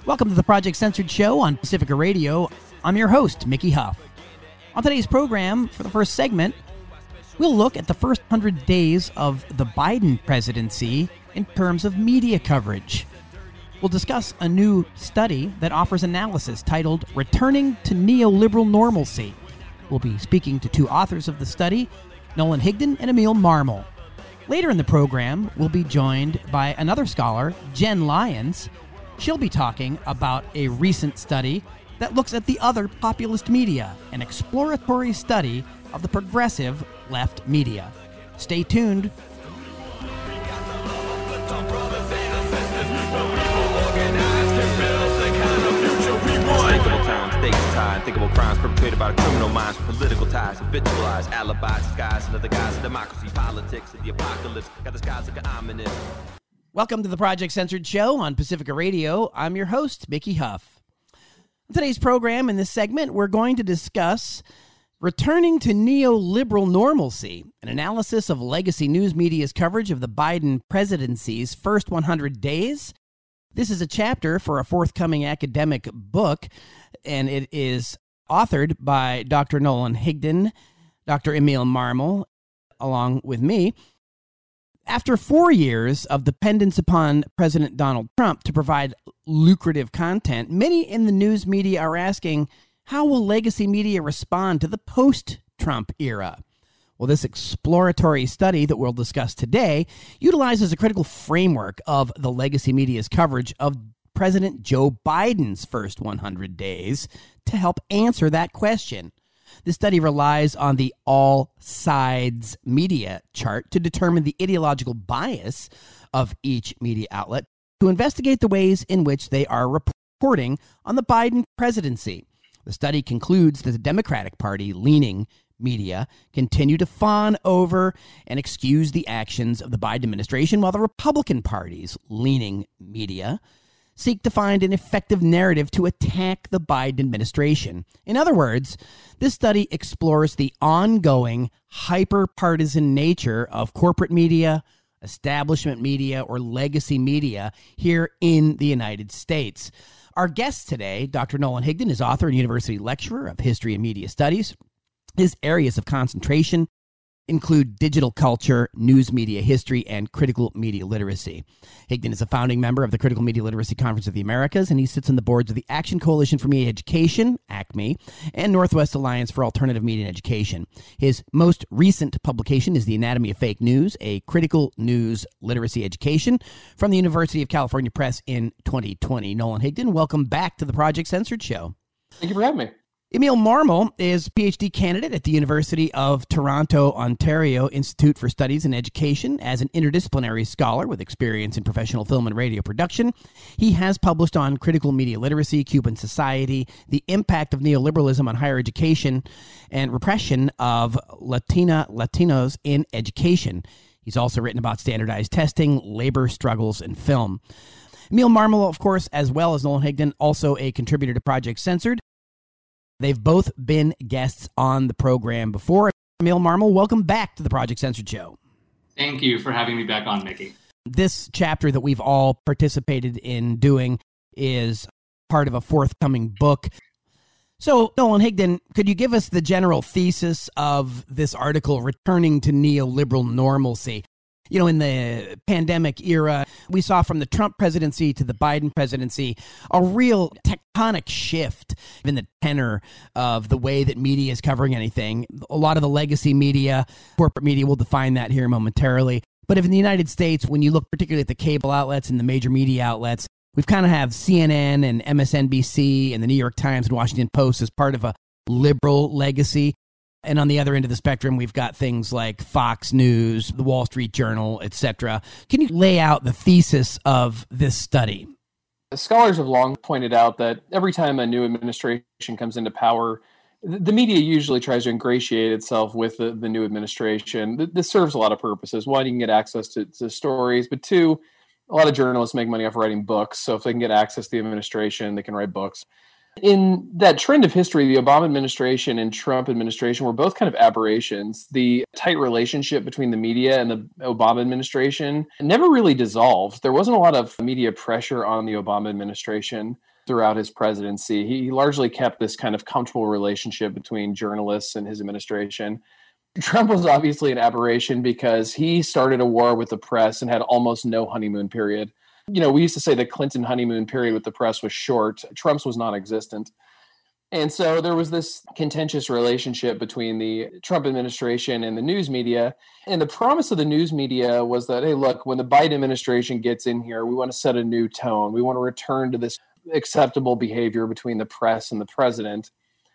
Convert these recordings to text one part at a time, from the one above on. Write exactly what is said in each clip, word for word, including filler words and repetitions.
Welcome to the Project Censored Show on Pacifica Radio. I'm your host, Mickey Huff. On today's program, for the first segment, we'll look at the first hundred days of the Biden presidency in terms of media coverage. We'll discuss a new study that offers analysis titled Returning to Neoliberal Normalcy. We'll be speaking to two authors of the study, Nolan Higdon and Emil Marmol. Later in the program, we'll be joined by another scholar, Jen Lyons. She'll be talking about a recent study that looks at the other populist media, an exploratory study of the progressive left media. Stay tuned. Unthinkable times, stakes tied, unthinkable crimes perpetrated by criminal minds with political ties, habitualized alibis, disguised under the guise of democracy, politics, and the apocalypse. Got the skies looking ominous. Welcome to the Project Censored Show on Pacifica Radio. I'm your host, Mickey Huff. On today's program, in this segment, we're going to discuss Returning to Neoliberal Normalcy, an analysis of legacy news media's coverage of the Biden presidency's first one hundred days. This is a chapter for a forthcoming academic book, and it is authored by Doctor Nolan Higdon, Doctor Emil Marmol, along with me. After four years of dependence upon President Donald Trump to provide lucrative content, many in the news media are asking, how will legacy media respond to the post-Trump era? Well, this exploratory study that we'll discuss today utilizes a critical framework of the legacy media's coverage of President Joe Biden's first one hundred days to help answer that question. This study relies on the all sides media chart to determine the ideological bias of each media outlet to investigate the ways in which they are reporting on the Biden presidency. The study concludes that the Democratic Party leaning media continue to fawn over and excuse the actions of the Biden administration, while the Republican Party's leaning media seek to find an effective narrative to attack the Biden administration. In other words, this study explores the ongoing hyper-partisan nature of corporate media, establishment media, or legacy media here in the United States. Our guest today, Doctor Nolan Higdon, is author and university lecturer of history and media studies. His areas of concentration include digital culture, news media history, and critical media literacy. Higdon is a founding member of the Critical Media Literacy Conference of the Americas, and he sits on the boards of the Action Coalition for Media Education, ACME, and Northwest Alliance for Alternative Media and Education. His most recent publication is The Anatomy of Fake News, a critical news literacy education from the University of California Press in twenty twenty. Nolan Higdon, welcome back to the Project Censored Show. Thank you for having me. Emil Marmol is a P H D candidate at the University of Toronto, Ontario Institute for Studies in Education. As an interdisciplinary scholar with experience in professional film and radio production, he has published on critical media literacy, Cuban society, the impact of neoliberalism on higher education, and repression of Latina Latinos in education. He's also written about standardized testing, labor struggles, and film. Emil Marmol, of course, as well as Nolan Higdon, also a contributor to Project Censored. They've both been guests on the program before. Emil Marmol, welcome back to the Project Censored Show. Thank you for having me back on, Mickey. This chapter that we've all participated in doing is part of a forthcoming book. So, Nolan Higdon, could you give us the general thesis of this article, Returning to Neoliberal Normalcy? You know, in the pandemic era, we saw from the Trump presidency to the Biden presidency a real tectonic shift in the tenor of the way that media is covering anything. A lot of the legacy media, corporate media, will define that here momentarily. But if in the United States, when you look particularly at the cable outlets and the major media outlets, we've kind of have C N N and M S N B C and the New York Times and Washington Post as part of a liberal legacy. And on the other end of the spectrum, we've got things like Fox News, the Wall Street Journal, et cetera. Can you lay out the thesis of this study? Scholars have long pointed out that every time a new administration comes into power, the media usually tries to ingratiate itself with the, the new administration. This serves a lot of purposes. One, you can get access to, to stories, but two, a lot of journalists make money off writing books. So if they can get access to the administration, they can write books. In that trend of history, the Obama administration and Trump administration were both kind of aberrations. The tight relationship between the media and the Obama administration never really dissolved. There wasn't a lot of media pressure on the Obama administration. throughout his presidency. He largely kept this kind of comfortable relationship between journalists and his administration. Trump was obviously an aberration because he started a war with the press and had almost no honeymoon period. You know, we used to say the Clinton honeymoon period with the press was short. Trump's was non-existent. And so there was this contentious relationship between the Trump administration and the news media. And the promise of the news media was that, hey, look, when the Biden administration gets in here, we want to set a new tone. We want to return to this acceptable behavior between the press and the president.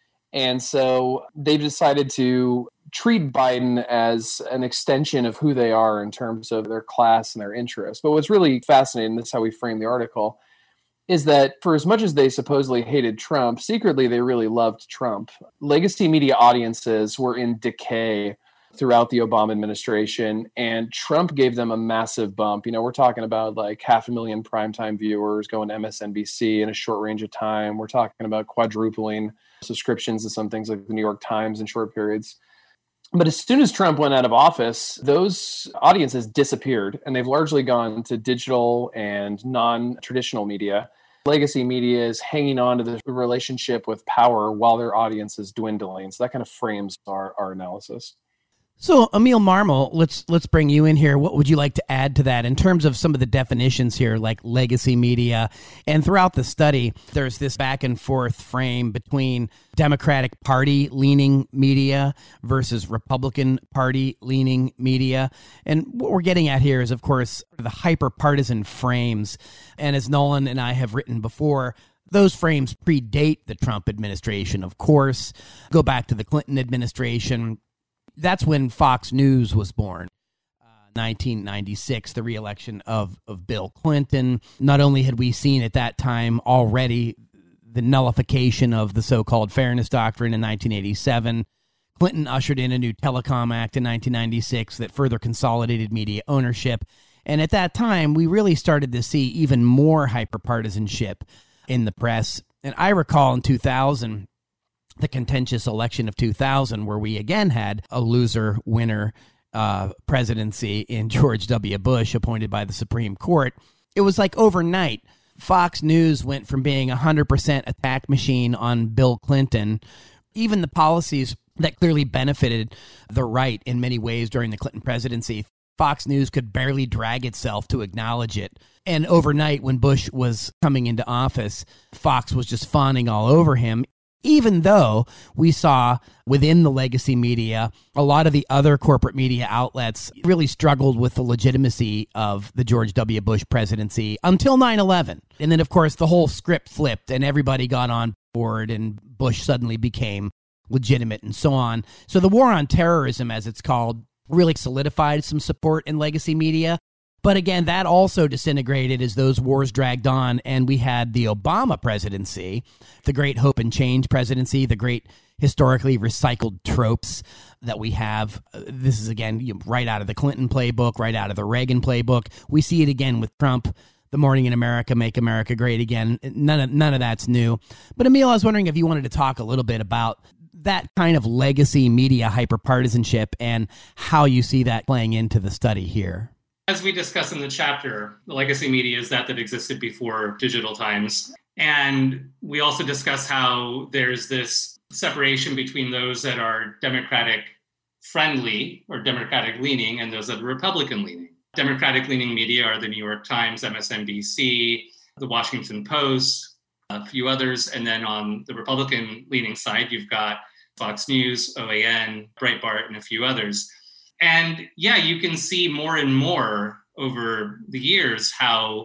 And so they've decided to treat Biden as an extension of who they are in terms of their class and their interests. But what's really fascinating, this is how we frame the article, is that for as much as they supposedly hated Trump, secretly they really loved Trump. Legacy media audiences were in decay throughout the Obama administration, and Trump gave them a massive bump. You know, we're talking about like half a million primetime viewers going to M S N B C in a short range of time. We're talking about quadrupling subscriptions to some things like the New York Times in short periods. But as soon as Trump went out of office, those audiences disappeared, and they've largely gone to digital and non-traditional media. Legacy media is hanging on to the relationship with power while their audience is dwindling. So that kind of frames our, our analysis. So, Emil Marmol, let's let's bring you in here. What would you like to add to that in terms of some of the definitions here, like legacy media? And throughout the study, there's this back and forth frame between Democratic Party-leaning media versus Republican Party-leaning media. And what we're getting at here is, of course, the hyper-partisan frames. And as Nolan and I have written before, those frames predate the Trump administration, of course, go back to the Clinton administration. That's when Fox News was born, uh, nineteen ninety-six, the reelection of, of Bill Clinton. Not only had we seen at that time already the nullification of the so-called Fairness Doctrine in nineteen eighty-seven, Clinton ushered in a new Telecom Act in nineteen ninety-six that further consolidated media ownership. And at that time, we really started to see even more hyperpartisanship in the press. And I recall in two thousand, the contentious election of two thousand, where we again had a loser-winner uh, presidency in George W. Bush, appointed by the Supreme Court. It was like overnight, Fox News went from being a one hundred percent attack machine on Bill Clinton. Even the policies that clearly benefited the right in many ways during the Clinton presidency, Fox News could barely drag itself to acknowledge it. And overnight, when Bush was coming into office, Fox was just fawning all over him. Even though we saw within the legacy media, a lot of the other corporate media outlets really struggled with the legitimacy of the George W. Bush presidency until nine eleven. And then, of course, the whole script flipped and everybody got on board and Bush suddenly became legitimate and so on. So the war on terrorism, as it's called, really solidified some support in legacy media. But again, that also disintegrated as those wars dragged on, and we had the Obama presidency, the great hope and change presidency, the great historically recycled tropes that we have. This is, again, right out of the Clinton playbook, right out of the Reagan playbook. We see it again with Trump, the Morning in America, Make America Great Again. None of, none of that's new. But Emil, I was wondering if you wanted to talk a little bit about that kind of legacy media hyperpartisanship and how you see that playing into the study here. As we discuss in the chapter, the legacy media is that that existed before digital times. And we also discuss how there's this separation between those that are Democratic friendly or Democratic leaning and those that are Republican leaning. Democratic leaning media are the New York Times, M S N B C, the Washington Post, a few others. And then on the Republican leaning side, you've got Fox News, O A N, Breitbart, and a few others. And yeah, you can see more and more over the years how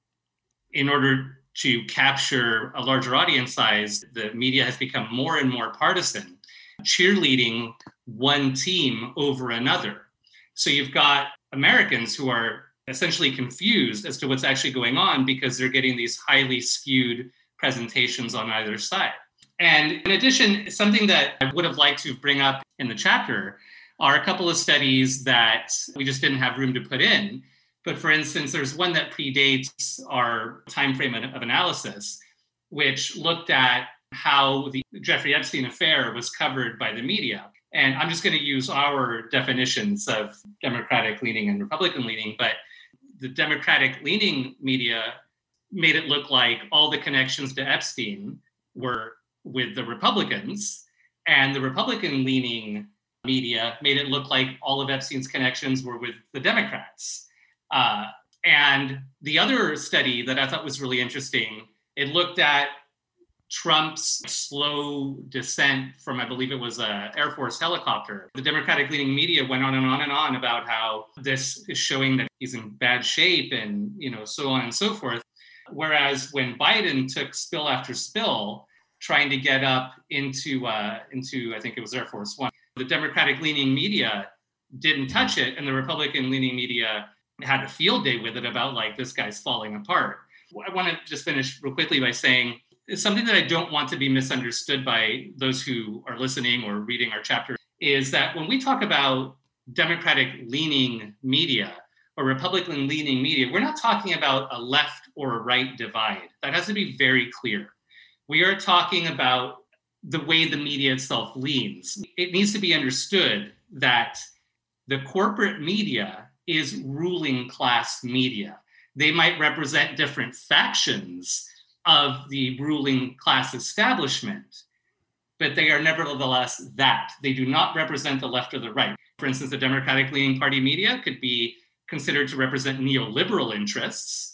in order to capture a larger audience size, the media has become more and more partisan, cheerleading one team over another. So you've got Americans who are essentially confused as to what's actually going on because they're getting these highly skewed presentations on either side. And in addition, something that I would have liked to bring up in the chapter are a couple of studies that we just didn't have room to put in. But for instance, there's one that predates our timeframe of analysis, which looked at how the Jeffrey Epstein affair was covered by the media. And I'm just going to use our definitions of Democratic leaning and Republican leaning, but the Democratic leaning media made it look like all the connections to Epstein were with the Republicans, and the Republican-leaning media made it look like all of Epstein's connections were with the Democrats. Uh, and the other study that I thought was really interesting, it looked at Trump's slow descent from, I believe it was an Air Force helicopter. The Democratic-leaning media went on and on and on about how this is showing that he's in bad shape and, you know, so on and so forth. Whereas when Biden took spill after spill, trying to get up into, uh, into I think it was Air Force One, the Democratic-leaning media didn't touch it, and the Republican-leaning media had a field day with it about, like, this guy's falling apart. I want to just finish real quickly by saying it's something that I don't want to be misunderstood by those who are listening or reading our chapter, is that when we talk about Democratic-leaning media or Republican-leaning media, we're not talking about a left or a right divide. That has to be very clear. We are talking about the way the media itself leans. It needs to be understood that the corporate media is ruling class media. They might represent different factions of the ruling class establishment, but they are nevertheless that. They do not represent the left or the right. For instance, the Democratic-leaning party media could be considered to represent neoliberal interests,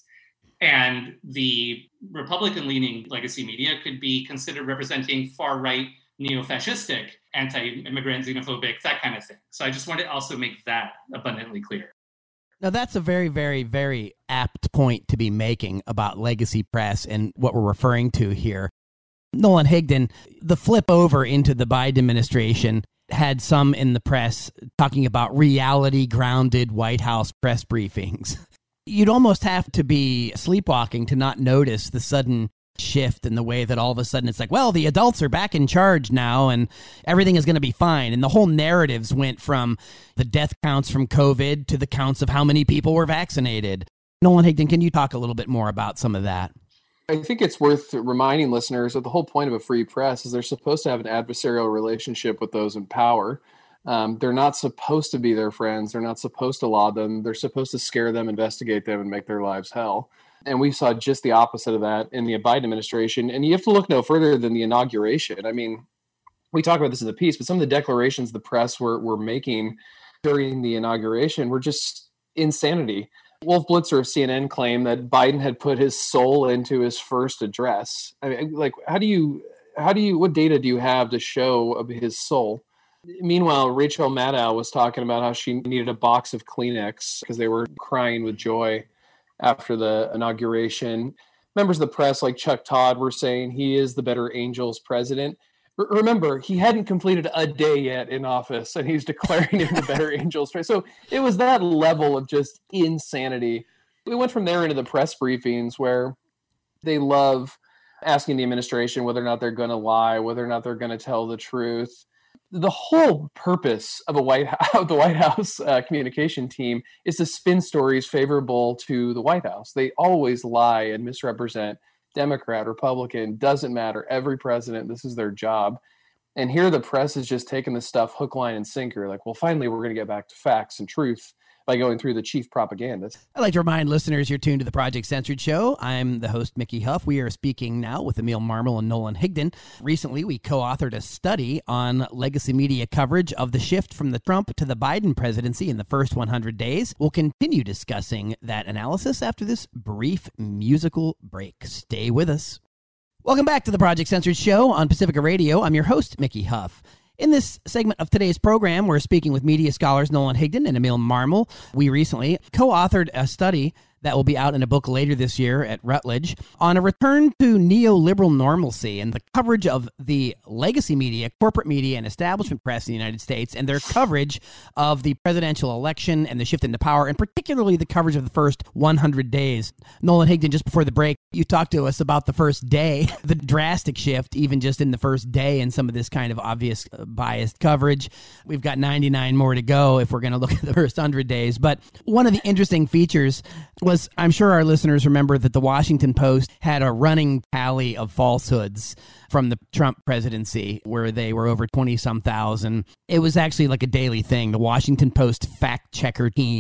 and the Republican-leaning legacy media could be considered representing far-right, neo-fascistic, anti-immigrant, xenophobic, that kind of thing. So I just want to also make that abundantly clear. Now, that's a very, very, very apt point to be making about legacy press and what we're referring to here. Nolan Higdon, the flip over into the Biden administration had some in the press talking about reality-grounded White House press briefings. You'd almost have to be sleepwalking to not notice the sudden shift in the way that all of a sudden it's like, well, the adults are back in charge now and everything is going to be fine. And the whole narratives went from the death counts from COVID to the counts of how many people were vaccinated. Nolan Higdon, can you talk a little bit more about some of that? I think it's worth reminding listeners that the whole point of a free press is they're supposed to have an adversarial relationship with those in power. Um, they're not supposed to be their friends. They're not supposed to laud them. They're supposed to scare them, investigate them, and make their lives hell. And we saw just the opposite of that in the Biden administration. And you have to look no further than the inauguration. I mean, we talk about this in the piece, but some of the declarations the press were, were making during the inauguration were just insanity. Wolf Blitzer of C N N claimed that Biden had put his soul into his first address. I mean, like, how do you, how do you, what data do you have to show of his soul? Meanwhile, Rachel Maddow was talking about how she needed a box of Kleenex because they were crying with joy after the inauguration. Members of the press like Chuck Todd were saying he is the better Angels president. R- remember, he hadn't completed a day yet in office, and he's declaring him the better Angels president. So it was that level of just insanity. We went from there into the press briefings where they love asking the administration whether or not they're going to lie, whether or not they're going to tell the truth. The whole purpose of a White House, the White House uh, communication team is to spin stories favorable to the White House. They always lie and misrepresent. Democrat, Republican, doesn't matter. Every president, this is their job. And here the press is just taking this stuff hook, line, and sinker. Like, well, finally, we're going to get back to facts and truth by going through the chief propagandist. I'd like to remind listeners you're tuned to the Project Censored Show. I'm the host, Mickey Huff. We are speaking now with Emil Marmol and Nolan Higdon. Recently, we co-authored a study on legacy media coverage of the shift from the Trump to the Biden presidency in the first one hundred days. We'll continue discussing that analysis after this brief musical break. Stay with us. Welcome back to the Project Censored Show on Pacifica Radio. I'm your host, Mickey Huff. In this segment of today's program, we're speaking with media scholars Nolan Higdon and Emil Marmol. We recently co-authored a study that will be out in a book later this year at Routledge on a return to neoliberal normalcy and the coverage of the legacy media, corporate media, and establishment press in the United States and their coverage of the presidential election and the shift into power, and particularly the coverage of the first one hundred days. Nolan Higdon, just before the break, you talked to us about the first day, the drastic shift, even just in the first day, and some of this kind of obvious uh, biased coverage. We've got ninety-nine more to go if we're going to look at the first one hundred days. But one of the interesting features was, I'm sure our listeners remember that the Washington Post had a running tally of falsehoods from the Trump presidency where they were over twenty some thousand. It was actually like a daily thing. The Washington Post fact checker team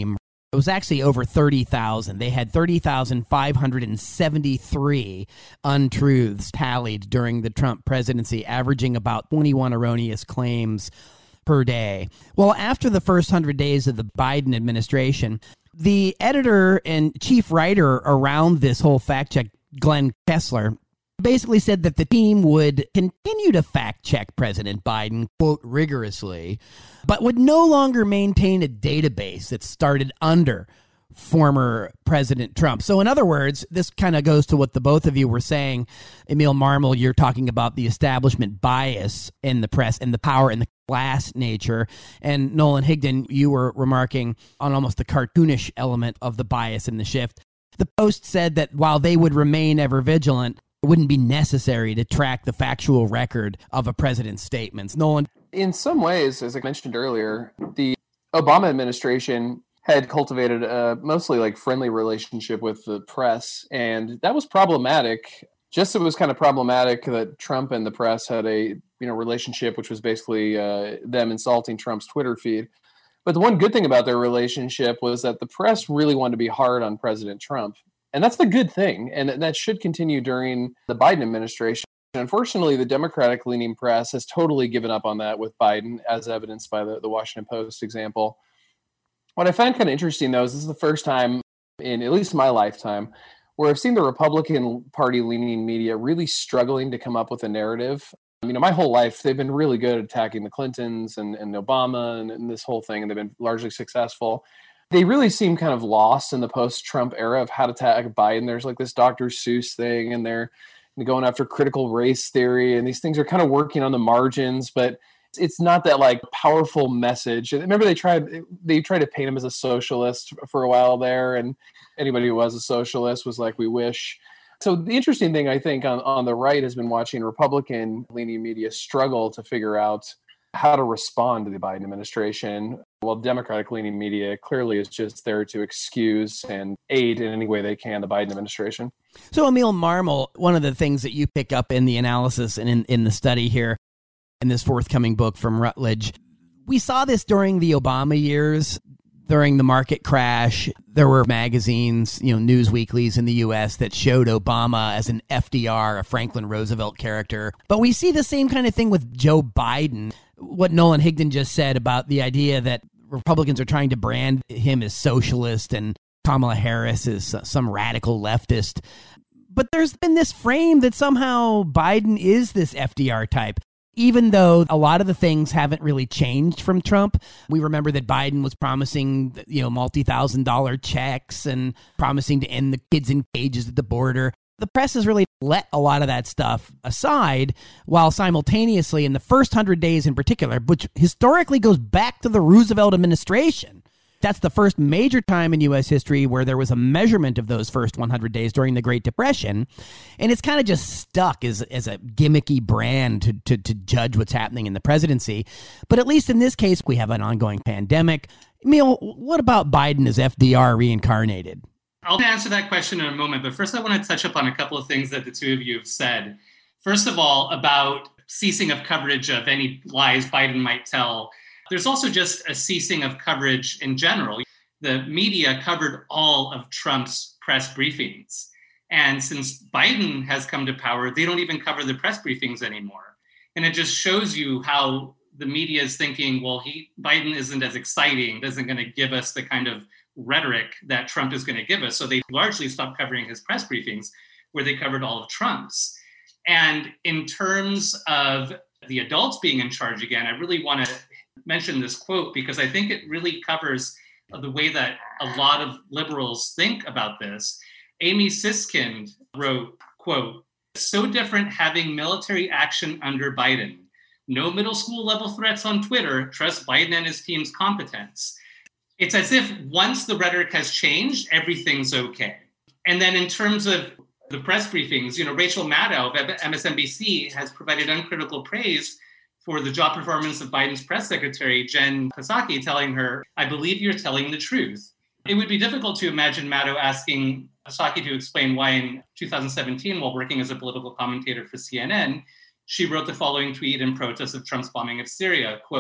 It was actually over thirty thousand. They had thirty thousand five hundred seventy-three untruths tallied during the Trump presidency, averaging about twenty-one erroneous claims per day. Well, after the first one hundred days of the Biden administration, the editor and chief writer around this whole fact check, Glenn Kessler, basically said that the team would continue to fact-check President Biden, quote, rigorously, but would no longer maintain a database that started under former President Trump. So in other words, this kind of goes to what the both of you were saying. Emil Marmol, you're talking about the establishment bias in the press and the power and the class nature. And Nolan Higdon, you were remarking on almost the cartoonish element of the bias and the shift. The Post said that while they would remain ever vigilant, it wouldn't be necessary to track the factual record of a president's statements. Nolan? In some ways, as I mentioned earlier, the Obama administration had cultivated a mostly like friendly relationship with the press, and that was problematic. Just as it was kind of problematic that Trump and the press had a you know relationship, which was basically uh, them insulting Trump's Twitter feed. But the one good thing about their relationship was that the press really wanted to be hard on President Trump. And that's the good thing. And that should continue during the Biden administration. Unfortunately, the Democratic-leaning press has totally given up on that with Biden, as evidenced by the, the Washington Post example. What I find kind of interesting, though, is this is the first time in at least my lifetime where I've seen the Republican Party-leaning media really struggling to come up with a narrative. You know, my whole life, they've been really good at attacking the Clintons and, and Obama and, and this whole thing, and they've been largely successful. They really seem kind of lost in the post-Trump era of how to attack Biden. There's like this Doctor Seuss thing, and they're going after critical race theory, and these things are kind of working on the margins, but it's not that like powerful message. Remember, they tried they tried to paint him as a socialist for a while there, and anybody who was a socialist was like, we wish. So the interesting thing, I think, on, on the right has been watching Republican-leaning media struggle to figure out how to respond to the Biden administration, while Democratic-leaning media clearly is just there to excuse and aid in any way they can the Biden administration. So, Emil Marmol, one of the things that you pick up in the analysis and in, in the study here, in this forthcoming book from Routledge, we saw this during the Obama years. During the market crash, there were magazines, you know, news weeklies in the U S that showed Obama as an F D R, a Franklin Roosevelt character. But we see the same kind of thing with Joe Biden. What Nolan Higdon just said about the idea that Republicans are trying to brand him as socialist and Kamala Harris is some radical leftist. But there's been this frame that somehow Biden is this F D R type. Even though a lot of the things haven't really changed from Trump. We remember that Biden was promising, you know, multi-thousand dollar checks and promising to end the kids in cages at the border. The press has really let a lot of that stuff aside, while simultaneously in the first hundred days in particular, which historically goes back to the Roosevelt administration. That's the first major time in U S history where there was a measurement of those first one hundred days during the Great Depression. And it's kind of just stuck as, as a gimmicky brand to, to, to judge what's happening in the presidency. But at least in this case, we have an ongoing pandemic. Emil, what about Biden as F D R reincarnated? I'll answer that question in a moment. But first, I want to touch upon a couple of things that the two of you have said. First of all, about ceasing of coverage of any lies Biden might tell. There's also just a ceasing of coverage in general. The media covered all of Trump's press briefings. And since Biden has come to power, they don't even cover the press briefings anymore. And it just shows you how the media is thinking, well, he Biden isn't as exciting, isn't going to give us the kind of rhetoric that Trump is going to give us. So they largely stopped covering his press briefings, where they covered all of Trump's. And in terms of the adults being in charge again, I really want to mention this quote because I think it really covers the way that a lot of liberals think about this. Amy Siskind wrote, quote, "So different having military action under Biden. No middle school level threats on Twitter. Trust Biden and his team's competence." It's as if once the rhetoric has changed, everything's okay. And then in terms of the press briefings, you know, Rachel Maddow of M S N B C has provided uncritical praise for the job performance of Biden's press secretary, Jen Psaki, telling her, "I believe you're telling the truth." It would be difficult to imagine Maddow asking Psaki to explain why in two thousand seventeen, while working as a political commentator for C N N, she wrote the following tweet in protest of Trump's bombing of Syria, quote,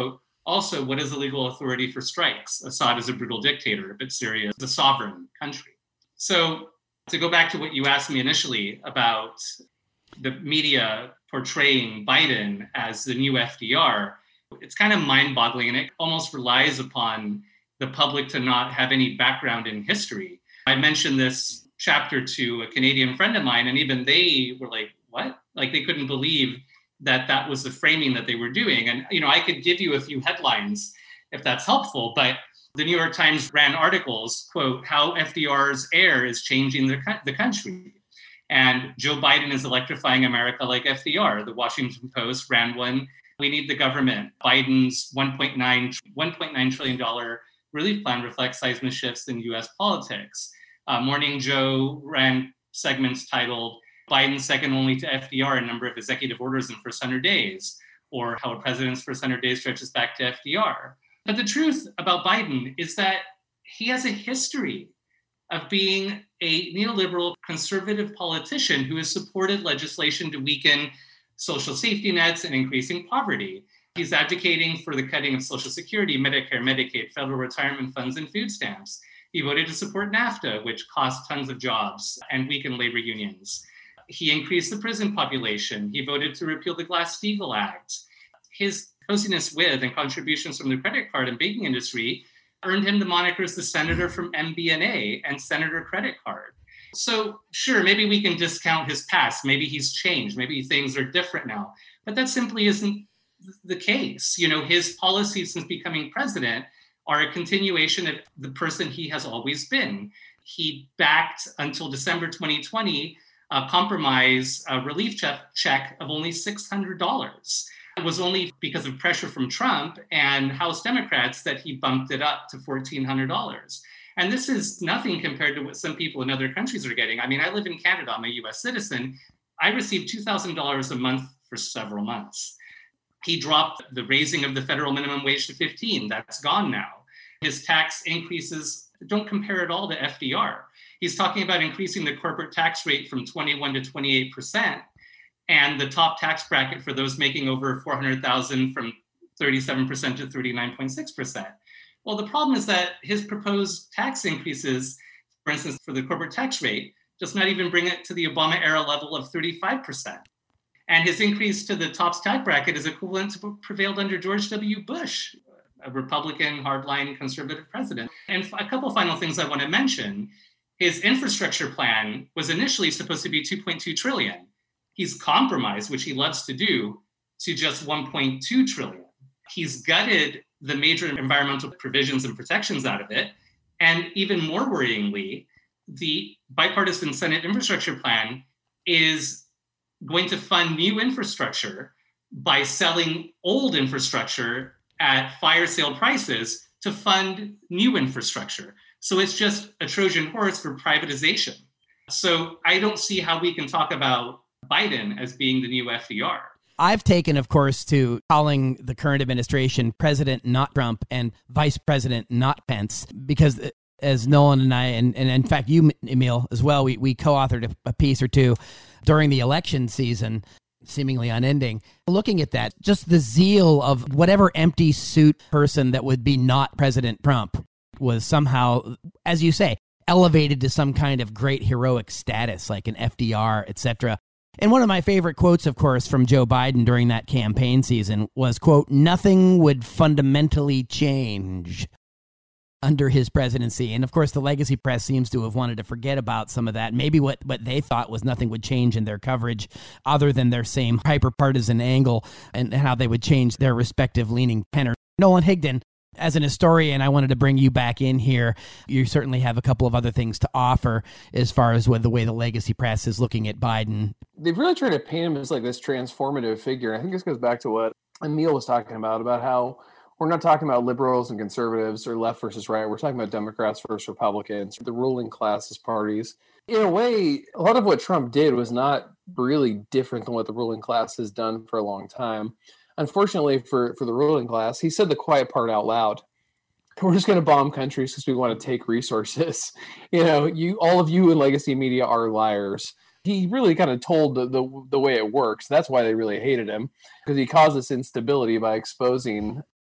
Also, what is the legal authority for strikes? Assad is a brutal dictator, but Syria is a sovereign country. So to go back to what you asked me initially about the media portraying Biden as the new F D R, it's kind of mind-boggling, and it almost relies upon the public to not have any background in history. I mentioned this chapter to a Canadian friend of mine, and even they were like, what? Like they couldn't believe that that was the framing that they were doing. And, you know, I could give you a few headlines if that's helpful, but the New York Times ran articles, quote, how F D R's heir is changing the, the country. And Joe Biden is electrifying America like F D R. The Washington Post ran one. We need the government. Biden's one point nine trillion dollars relief plan reflects seismic shifts in U S politics. Uh, Morning Joe ran segments titled Biden second only to F D R in number of executive orders in first one hundred days, or how a president's first one hundred days stretches back to F D R. But the truth about Biden is that he has a history of being a neoliberal conservative politician who has supported legislation to weaken social safety nets and increasing poverty. He's advocating for the cutting of Social Security, Medicare, Medicaid, federal retirement funds, and food stamps. He voted to support NAFTA, which cost tons of jobs and weakened labor unions. He increased the prison population. He voted to repeal the Glass-Steagall Act. His coziness with and contributions from the credit card and banking industry earned him the monikers the senator from M B N A and Senator Credit Card. So sure, maybe we can discount his past. Maybe he's changed. Maybe things are different now. But that simply isn't the case. You know, his policies since becoming president are a continuation of the person he has always been. He backed, until December twenty twenty, a compromise a relief check, check of only six hundred dollars. It was only because of pressure from Trump and House Democrats that he bumped it up to fourteen hundred dollars. And this is nothing compared to what some people in other countries are getting. I mean, I live in Canada. I'm a U S citizen. I received two thousand dollars a month for several months. He dropped the raising of the federal minimum wage to fifteen. That's gone now. His tax increases don't compare at all to F D R. He's talking about increasing the corporate tax rate from twenty-one to twenty-eight percent and the top tax bracket for those making over four hundred thousand from thirty-seven percent to thirty-nine point six percent. Well, the problem is that his proposed tax increases, for instance, for the corporate tax rate, does not even bring it to the Obama era level of thirty-five percent. And his increase to the top tax bracket is equivalent to what prevailed under George W. Bush, a Republican hardline conservative president. And a couple final things I want to mention. His infrastructure plan was initially supposed to be two point two trillion dollars. He's compromised, which he loves to do, to just one point two trillion dollars. He's gutted the major environmental provisions and protections out of it. And even more worryingly, the bipartisan Senate infrastructure plan is going to fund new infrastructure by selling old infrastructure at fire sale prices to fund new infrastructure. So it's just a Trojan horse for privatization. So I don't see how we can talk about Biden as being the new F D R. I've taken, of course, to calling the current administration President not Trump and Vice President not Pence, because as Nolan and I, and, and in fact you, Emil, as well, we, we co-authored a, a piece or two during the election season, seemingly unending, looking at that, just the zeal of whatever empty suit person that would be not President Trump was somehow, as you say, elevated to some kind of great heroic status, like an F D R, et cetera. And one of my favorite quotes, of course, from Joe Biden during that campaign season was, quote, nothing would fundamentally change under his presidency. And of course, the legacy press seems to have wanted to forget about some of that. Maybe what, what they thought was nothing would change in their coverage other than their same hyper-partisan angle and how they would change their respective leaning tenor. Nolan Higdon, as an historian, I wanted to bring you back in here. You certainly have a couple of other things to offer as far as with the way the legacy press is looking at Biden. They've really tried to paint him as like this transformative figure. I think this goes back to what Emil was talking about, about how we're not talking about liberals and conservatives or left versus right. We're talking about Democrats versus Republicans, the ruling classes parties. In a way, a lot of what Trump did was not really different than what the ruling class has done for a long time. Unfortunately for, for the ruling class, he said the quiet part out loud. We're just going to bomb countries because we want to take resources. You know, you all of you in legacy media are liars. He really kind of told the, the, the way it works. That's why they really hated him, because he caused this instability by exposing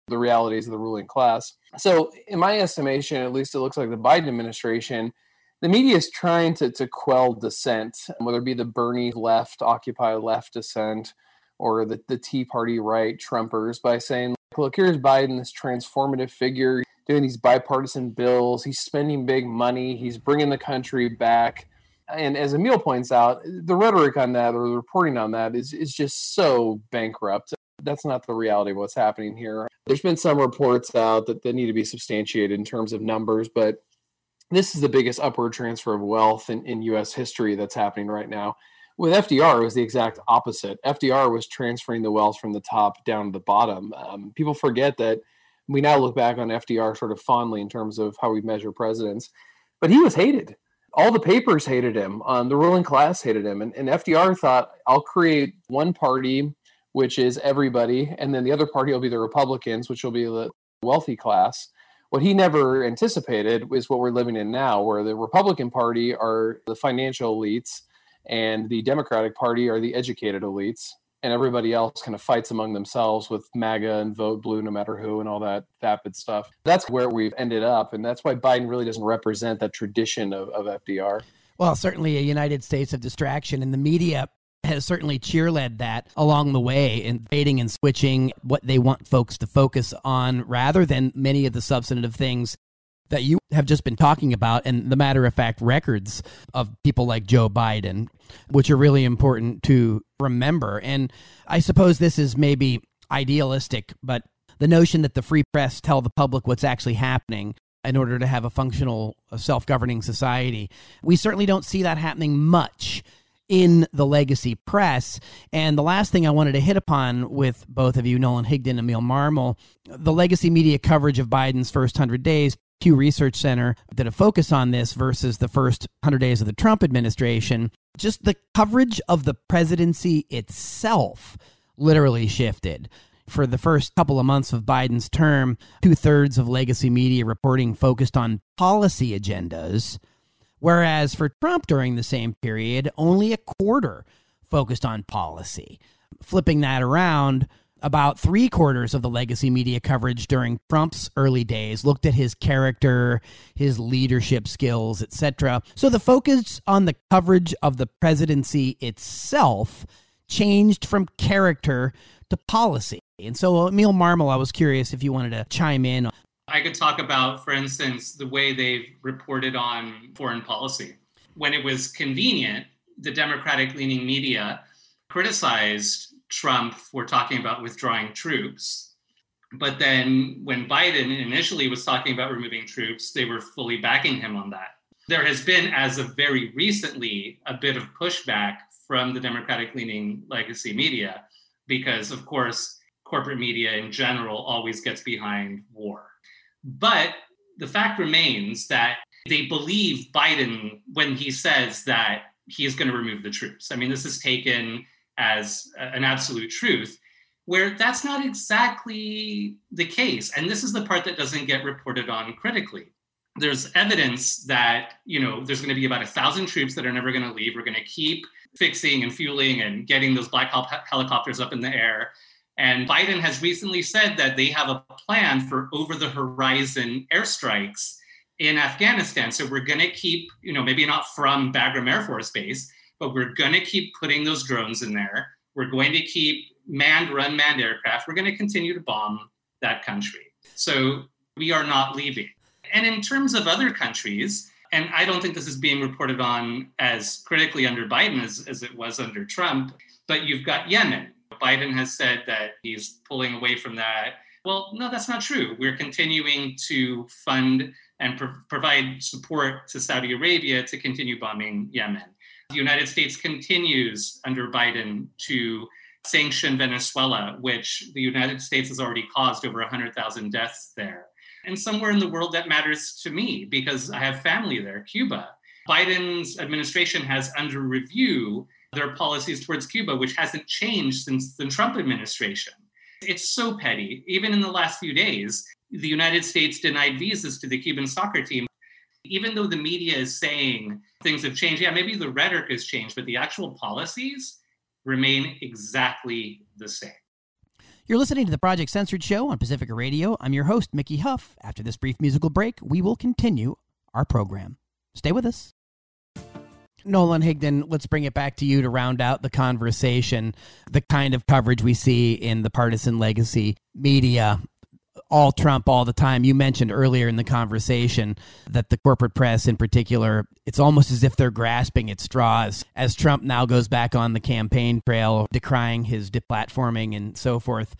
the realities of the ruling class. So in my estimation, at least it looks like the Biden administration, the media is trying to, to quell dissent, whether it be the Bernie left, Occupy left dissent, or the, the Tea Party right Trumpers, by saying, look, here's Biden, this transformative figure, doing these bipartisan bills. He's spending big money. He's bringing the country back. And as Emil points out, the rhetoric on that or the reporting on that is, is just so bankrupt. That's not the reality of what's happening here. There's been some reports out that, that need to be substantiated in terms of numbers, but this is the biggest upward transfer of wealth in, in U S history that's happening right now. With F D R, it was the exact opposite. F D R was transferring the wealth from the top down to the bottom. Um, people forget that we now look back on F D R sort of fondly in terms of how we measure presidents, but he was hated. All the papers hated him. Um, the ruling class hated him. And, and F D R thought, I'll create one party, which is everybody, and then the other party will be the Republicans, which will be the wealthy class. What he never anticipated is what we're living in now, where the Republican Party are the financial elites and the Democratic Party are the educated elites, and everybody else kind of fights among themselves with MAGA and vote blue no matter who and all that vapid stuff. That's where we've ended up, and that's why Biden really doesn't represent that tradition of, of F D R. Well, certainly a United States of distraction, and the media has certainly cheerled that along the way in baiting and switching what they want folks to focus on rather than many of the substantive things that you have just been talking about and the matter-of-fact records of people like Joe Biden, which are really important to remember. And I suppose this is maybe idealistic, but the notion that the free press tell the public what's actually happening in order to have a functional self-governing society, we certainly don't see that happening much in the legacy press. And the last thing I wanted to hit upon with both of you, Nolan Higdon and Emil Marmol, the legacy media coverage of Biden's first one hundred days. Pew Research Center did a focus on this versus the first one hundred days of the Trump administration. Just the coverage of the presidency itself literally shifted. For the first couple of months of Biden's term, two-thirds of legacy media reporting focused on policy agendas, whereas for Trump during the same period, only a quarter focused on policy. Flipping that around, about three quarters of the legacy media coverage during Trump's early days looked at his character, his leadership skills, et cetera. So the focus on the coverage of the presidency itself changed from character to policy. And so, Emil Marmol, I was curious if you wanted to chime in. I could talk about, for instance, the way they've reported on foreign policy. When it was convenient, the Democratic-leaning media criticized Trump for talking about withdrawing troops. But then when Biden initially was talking about removing troops, they were fully backing him on that. There has been, as of very recently, a bit of pushback from the Democratic-leaning legacy media because, of course, corporate media in general always gets behind war. But the fact remains that they believe Biden when he says that he is going to remove the troops. I mean, this is taken as an absolute truth, where that's not exactly the case. And this is the part that doesn't get reported on critically. There's evidence that, you know, there's going to be about a thousand troops that are never going to leave. We're going to keep fixing and fueling and getting those Black Hawk helicopters up in the air. And Biden has recently said that they have a plan for over-the-horizon airstrikes in Afghanistan. So we're going to keep, you know, maybe not from Bagram Air Force Base, but we're going to keep putting those drones in there. We're going to keep manned or unmanned aircraft. We're going to continue to bomb that country. So we are not leaving. And in terms of other countries, and I don't think this is being reported on as critically under Biden as, as it was under Trump, but you've got Yemen. Biden has said that he's pulling away from that. Well, no, that's not true. We're continuing to fund and pro- provide support to Saudi Arabia to continue bombing Yemen. The United States continues under Biden to sanction Venezuela, which the United States has already caused over one hundred thousand deaths there. And somewhere in the world that matters to me because I have family there, Cuba. Biden's administration has under review their policies towards Cuba, which hasn't changed since the Trump administration. It's so petty. Even in the last few days, the United States denied visas to the Cuban soccer team. Even though the media is saying things have changed, yeah, maybe the rhetoric has changed, but the actual policies remain exactly the same. You're listening to the Project Censored Show on Pacifica Radio. I'm your host, Mickey Huff. After this brief musical break, we will continue our program. Stay with us. Nolan Higdon, let's bring it back to you to round out the conversation. The kind of coverage we see in the partisan legacy media, all Trump all the time. You mentioned earlier in the conversation that the corporate press in particular, it's almost as if they're grasping at straws as Trump now goes back on the campaign trail, decrying his deplatforming and so forth.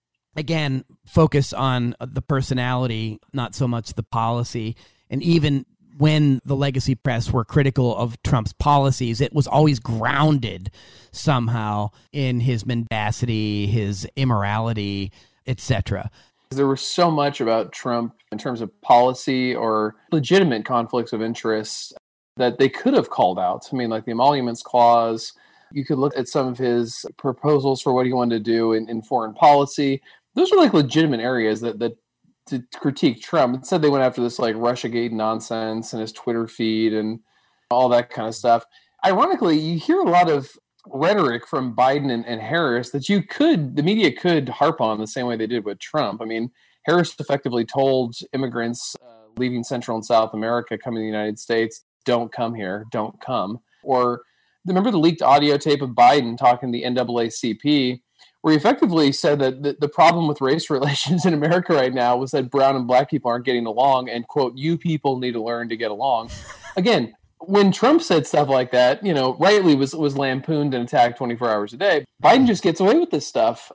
Again, focus on the personality, not so much the policy. And even when the legacy press were critical of Trump's policies, it was always grounded somehow in his mendacity, his immorality, et cetera. There was so much about Trump in terms of policy or legitimate conflicts of interest that they could have called out. I mean, like the emoluments clause, you could look at some of his proposals for what he wanted to do in, in foreign policy. Those were like legitimate areas that, that to critique Trump. Instead, they went after this like Russiagate nonsense and his Twitter feed and all that kind of stuff. Ironically, you hear a lot of rhetoric from Biden and, and Harris that you could, the media could harp on the same way they did with Trump. I mean, Harris effectively told immigrants uh, leaving Central and South America, coming to the United States, don't come here, don't come. Or remember the leaked audio tape of Biden talking to the N double A C P, where he effectively said that the, the problem with race relations in America right now was that brown and black people aren't getting along and, quote, you people need to learn to get along. Again, when Trump said stuff like that, you know, rightly was was lampooned and attacked twenty-four hours a day. Biden just gets away with this stuff.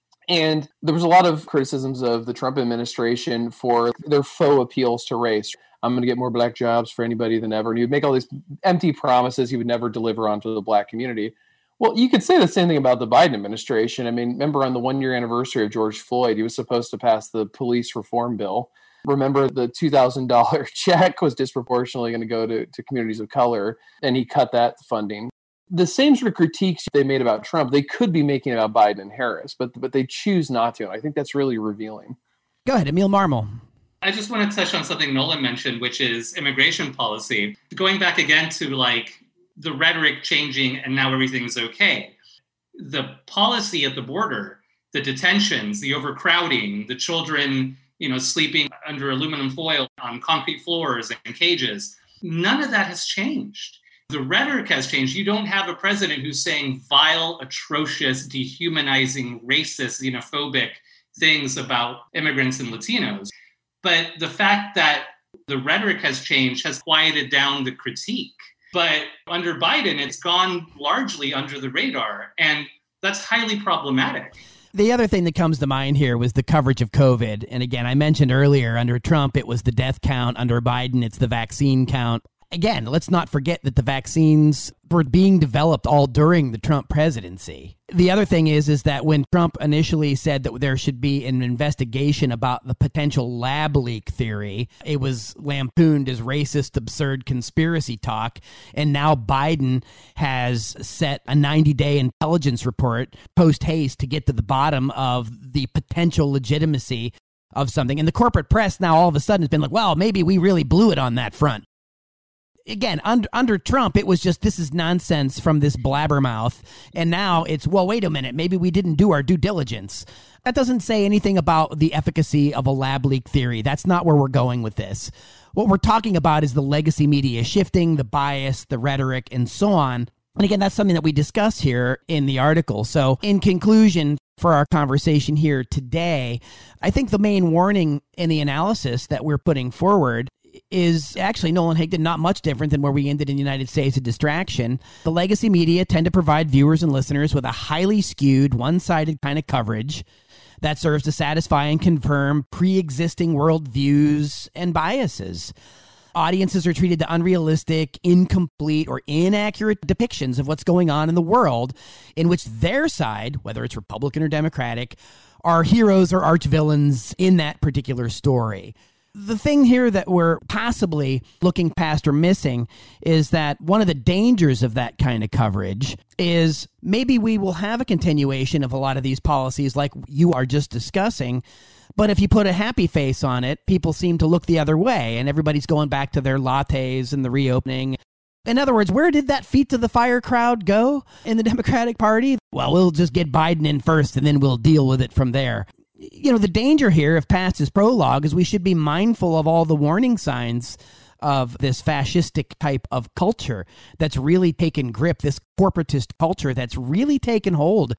And there was a lot of criticisms of the Trump administration for their faux appeals to race. I'm going to get more black jobs for anybody than ever. And he would make all these empty promises he would never deliver onto the black community. Well, you could say the same thing about the Biden administration. I mean, remember on the one-year anniversary of George Floyd, he was supposed to pass the police reform bill. Remember, the two thousand dollars check was disproportionately going to go to, to communities of color, and he cut that funding. The same sort of critiques they made about Trump, they could be making about Biden and Harris, but but they choose not to. And I think that's really revealing. Go ahead, Emil Marmol. I just want to touch on something Nolan mentioned, which is immigration policy. Going back again to like the rhetoric changing and now everything's okay. The policy at the border, the detentions, the overcrowding, the children, you know, sleeping under aluminum foil on concrete floors and cages. None of that has changed. The rhetoric has changed. You don't have a president who's saying vile, atrocious, dehumanizing, racist, xenophobic things about immigrants and Latinos. But the fact that the rhetoric has changed has quieted down the critique. But under Biden, it's gone largely under the radar, and that's highly problematic. The other thing that comes to mind here was the coverage of COVID. And again, I mentioned earlier, under Trump, it was the death count. Under Biden, it's the vaccine count. Again, let's not forget that the vaccines were being developed all during the Trump presidency. The other thing is, is that when Trump initially said that there should be an investigation about the potential lab leak theory, it was lampooned as racist, absurd conspiracy talk. And now Biden has set a ninety-day intelligence report post-haste to get to the bottom of the potential legitimacy of something. And the corporate press now all of a sudden has been like, well, maybe we really blew it on that front. Again, under, under Trump, it was just, this is nonsense from this blabbermouth. And now it's, well, wait a minute, maybe we didn't do our due diligence. That doesn't say anything about the efficacy of a lab leak theory. That's not where we're going with this. What we're talking about is the legacy media shifting, the bias, the rhetoric, and so on. And again, that's something that we discuss here in the article. So in conclusion, for our conversation here today, I think the main warning in the analysis that we're putting forward is actually, Nolan Higdon, not much different than where we ended in the United States of distraction. The legacy media tend to provide viewers and listeners with a highly skewed, one-sided kind of coverage that serves to satisfy and confirm pre-existing worldviews and biases. Audiences are treated to unrealistic, incomplete, or inaccurate depictions of what's going on in the world in which their side, whether it's Republican or Democratic, are heroes or arch-villains in that particular story. The thing here that we're possibly looking past or missing is that one of the dangers of that kind of coverage is maybe we will have a continuation of a lot of these policies like you are just discussing, but if you put a happy face on it, people seem to look the other way and everybody's going back to their lattes and the reopening. In other words, where did that feet to the fire crowd go in the Democratic Party? Well, we'll just get Biden in first and then we'll deal with it from there. You know, the danger here, if past his prologue, is we should be mindful of all the warning signs of this fascistic type of culture that's really taken grip, this corporatist culture that's really taken hold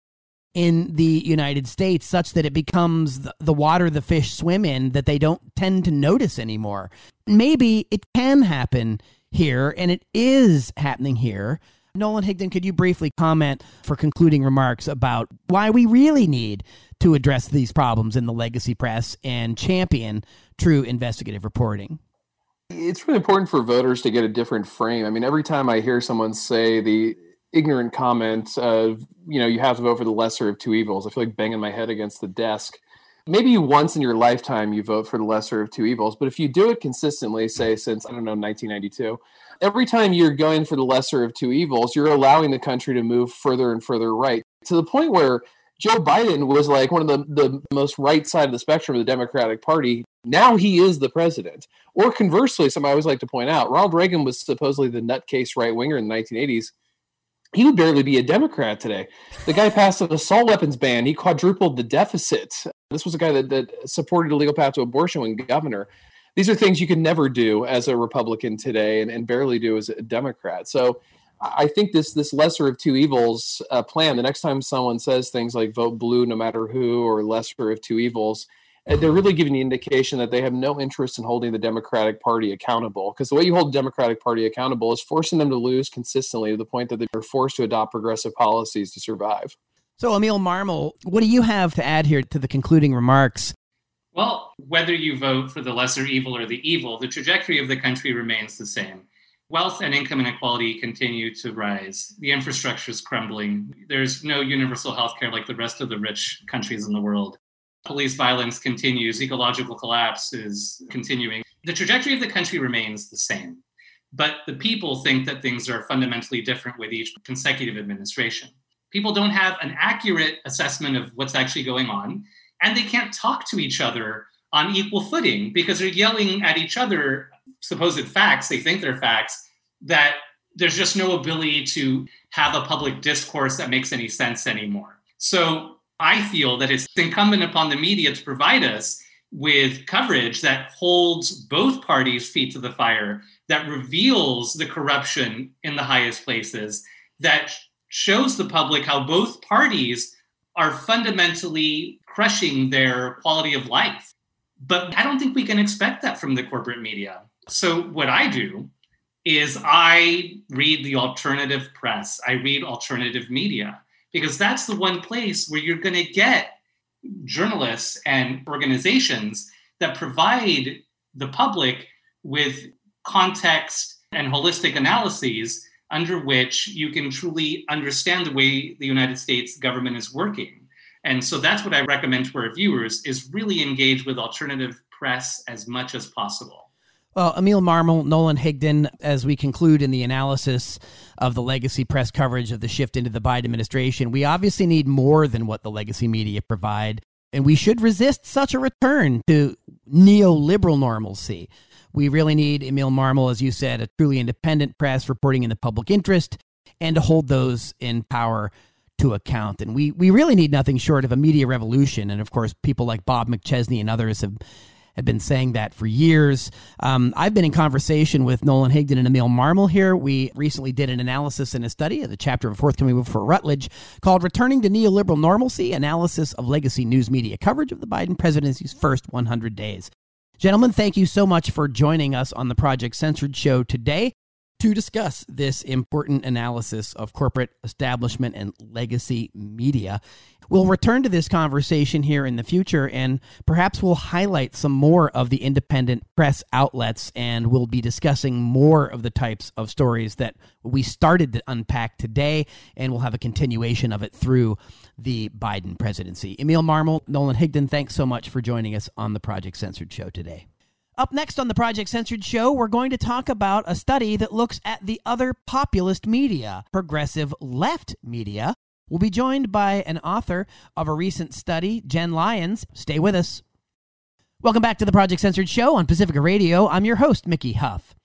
in the United States, such that it becomes the water the fish swim in that they don't tend to notice anymore. Maybe it can happen here, and it is happening here. Nolan Higdon, could you briefly comment for concluding remarks about why we really need to address these problems in the legacy press and champion true investigative reporting? It's really important for voters to get a different frame. I mean, every time I hear someone say the ignorant comment of, you know, you have to vote for the lesser of two evils, I feel like banging my head against the desk. Maybe once in your lifetime you vote for the lesser of two evils, but if you do it consistently, say since, I don't know, nineteen ninety-two, every time you're going for the lesser of two evils, you're allowing the country to move further and further right, to the point where Joe Biden was like one of the, the most right side of the spectrum of the Democratic Party. Now he is the president. Or conversely, something I always like to point out, Ronald Reagan was supposedly the nutcase right-winger in the nineteen eighties. He would barely be a Democrat today. The guy passed an assault weapons ban. He quadrupled the deficit. This was a guy that, that supported a legal path to abortion when governor. These are things you can never do as a Republican today and, and barely do as a Democrat. So I think this this lesser of two evils uh, plan, the next time someone says things like vote blue no matter who or lesser of two evils, they're really giving the indication that they have no interest in holding the Democratic Party accountable. Because the way you hold the Democratic Party accountable is forcing them to lose consistently to the point that they're forced to adopt progressive policies to survive. So, Emil Marmol, what do you have to add here to the concluding remarks? Well, whether you vote for the lesser evil or the evil, the trajectory of the country remains the same. Wealth and income inequality continue to rise. The infrastructure is crumbling. There's no universal health care like the rest of the rich countries in the world. Police violence continues. Ecological collapse is continuing. The trajectory of the country remains the same, but the people think that things are fundamentally different with each consecutive administration. People don't have an accurate assessment of what's actually going on, and they can't talk to each other on equal footing because they're yelling at each other supposed facts, they think they're facts, that there's just no ability to have a public discourse that makes any sense anymore. So I feel that it's incumbent upon the media to provide us with coverage that holds both parties' feet to the fire, that reveals the corruption in the highest places, that shows the public how both parties are fundamentally crushing their quality of life. But I don't think we can expect that from the corporate media. So what I do is I read the alternative press. I read alternative media, because that's the one place where you're going to get journalists and organizations that provide the public with context and holistic analyses under which you can truly understand the way the United States government is working. And so that's what I recommend to our viewers, is really engage with alternative press as much as possible. Well, Emil Marmol, Nolan Higdon, as we conclude in the analysis of the legacy press coverage of the shift into the Biden administration, we obviously need more than what the legacy media provide, and we should resist such a return to neoliberal normalcy. We really need, Emil Marmol, as you said, a truly independent press reporting in the public interest, and to hold those in power to account. And we, we really need nothing short of a media revolution. And of course, people like Bob McChesney and others have have been saying that for years. Um, I've been in conversation with Nolan Higdon and Emil Marmol here. We recently did an analysis and a study of the chapter of a forthcoming book for Routledge called Returning to Neoliberal Normalcy, Analysis of Legacy News Media Coverage of the Biden Presidency's First one hundred Days. Gentlemen, thank you so much for joining us on the Project Censored show today to discuss this important analysis of corporate establishment and legacy media. We'll return to this conversation here in the future, and perhaps we'll highlight some more of the independent press outlets, and we'll be discussing more of the types of stories that we started to unpack today, and we'll have a continuation of it through the Biden presidency. Emil Marmol, Nolan Higdon, thanks so much for joining us on the Project Censored show today. Up next on the Project Censored show, we're going to talk about a study that looks at the other populist media, progressive left media. We'll be joined by an author of a recent study, Jen Lyons. Stay with us. Welcome back to the Project Censored show on Pacifica Radio. I'm your host, Mickey Huff.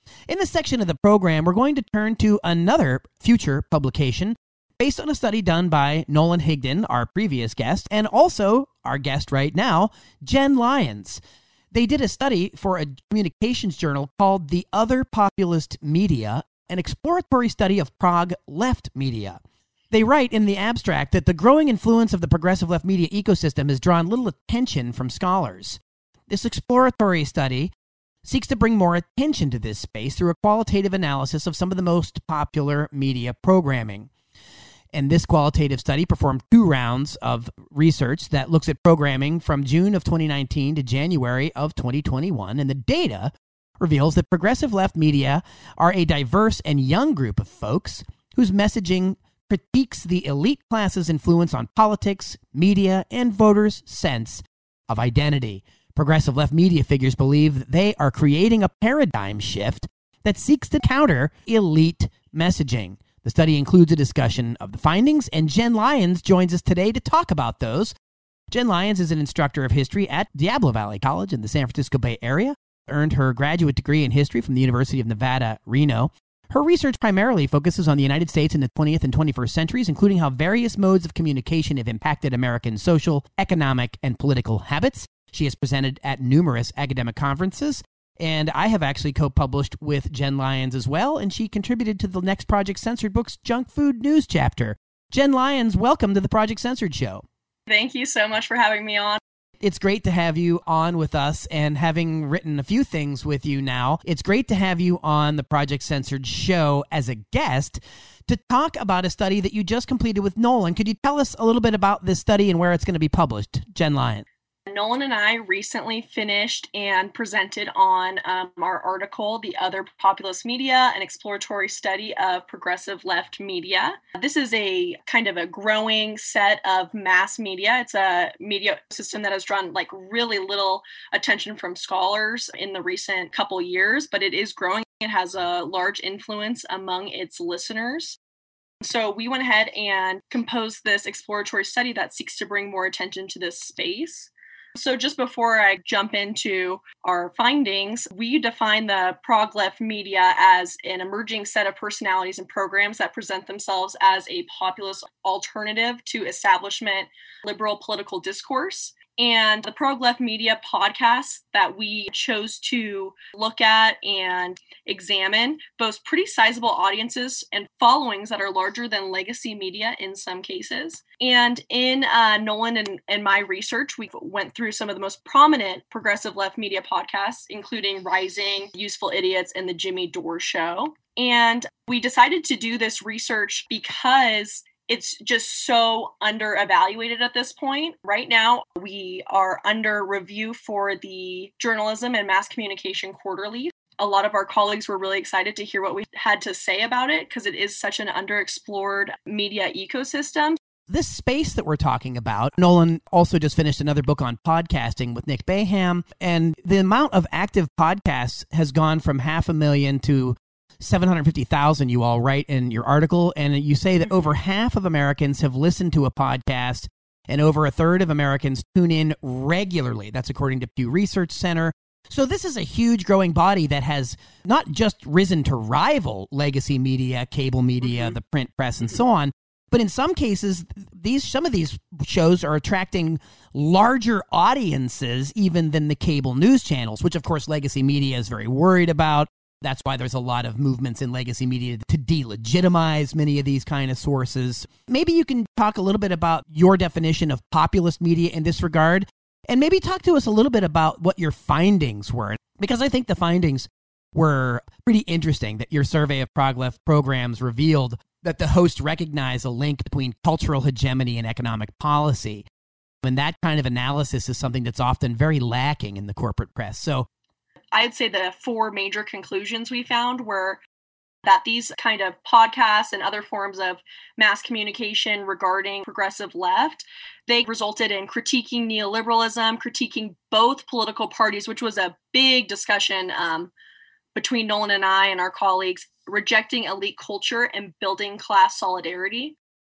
In this section of the program, we're going to turn to another future publication based on a study done by Nolan Higdon, our previous guest, and also our guest right now, Jen Lyons. They did a study for a communications journal called The Other Populist Media, an exploratory study of prog left media. They write in the abstract that the growing influence of the progressive left media ecosystem has drawn little attention from scholars. This exploratory study seeks to bring more attention to this space through a qualitative analysis of some of the most popular media programming. And this qualitative study performed two rounds of research that looks at programming from June of twenty nineteen to January of twenty twenty-one, and the data reveals that progressive left media are a diverse and young group of folks whose messaging critiques the elite class's influence on politics, media, and voters' sense of identity. Progressive left media figures believe that they are creating a paradigm shift that seeks to counter elite messaging. The study includes a discussion of the findings, and Jen Lyons joins us today to talk about those. Jen Lyons is an instructor of history at Diablo Valley College in the San Francisco Bay Area, earned her graduate degree in history from the University of Nevada, Reno. Her research primarily focuses on the United States in the twentieth and twenty-first centuries, including how various modes of communication have impacted American social, economic, and political habits. She has presented at numerous academic conferences, and I have actually co-published with Jen Lyons as well, and she contributed to the Next Project Censored Book's Junk Food News chapter. Jen Lyons, welcome to the Project Censored Show. Thank you so much for having me on. It's great to have you on with us, and having written a few things with you now, it's great to have you on the Project Censored show as a guest to talk about a study that you just completed with Nolan. Could you tell us a little bit about this study and where it's going to be published? Jen Lyons. Nolan and I recently finished and presented on um, our article, The Other Populist Media, an exploratory study of progressive left media. This is a kind of a growing set of mass media. It's a media system that has drawn like really little attention from scholars in the recent couple years, but it is growing. It has a large influence among its listeners. So we went ahead and composed this exploratory study that seeks to bring more attention to this space. So just before I jump into our findings, we define the prog left media as an emerging set of personalities and programs that present themselves as a populist alternative to establishment liberal political discourse. And the prog left media podcasts that we chose to look at and examine boast pretty sizable audiences and followings that are larger than legacy media in some cases. And in uh, Nolan and, and my research, we went through some of the most prominent progressive left media podcasts, including Rising, Useful Idiots, and The Jimmy Dore Show. And we decided to do this research because it's just so under-evaluated at this point. Right now, we are under review for the Journalism and Mass Communication Quarterly. A lot of our colleagues were really excited to hear what we had to say about it because it is such an underexplored media ecosystem. This space that we're talking about, Nolan also just finished another book on podcasting with Nick Baham, and the amount of active podcasts has gone from half a million to seven hundred fifty thousand, you all write in your article, and you say that over half of Americans have listened to a podcast, and over a third of Americans tune in regularly. That's according to Pew Research Center. So this is a huge growing body that has not just risen to rival legacy media, cable media, mm-hmm. the print press, and so on, but in some cases, these some of these shows are attracting larger audiences even than the cable news channels, which of course legacy media is very worried about. That's why there's a lot of movements in legacy media to delegitimize many of these kind of sources. Maybe you can talk a little bit about your definition of populist media in this regard, and maybe talk to us a little bit about what your findings were, because I think the findings were pretty interesting, that your survey of prog left programs revealed that the host recognized a link between cultural hegemony and economic policy. And that kind of analysis is something that's often very lacking in the corporate press. So I'd say the four major conclusions we found were that these kind of podcasts and other forms of mass communication regarding progressive left, they resulted in critiquing neoliberalism, critiquing both political parties, which was a big discussion um, between Nolan and I and our colleagues, rejecting elite culture and building class solidarity.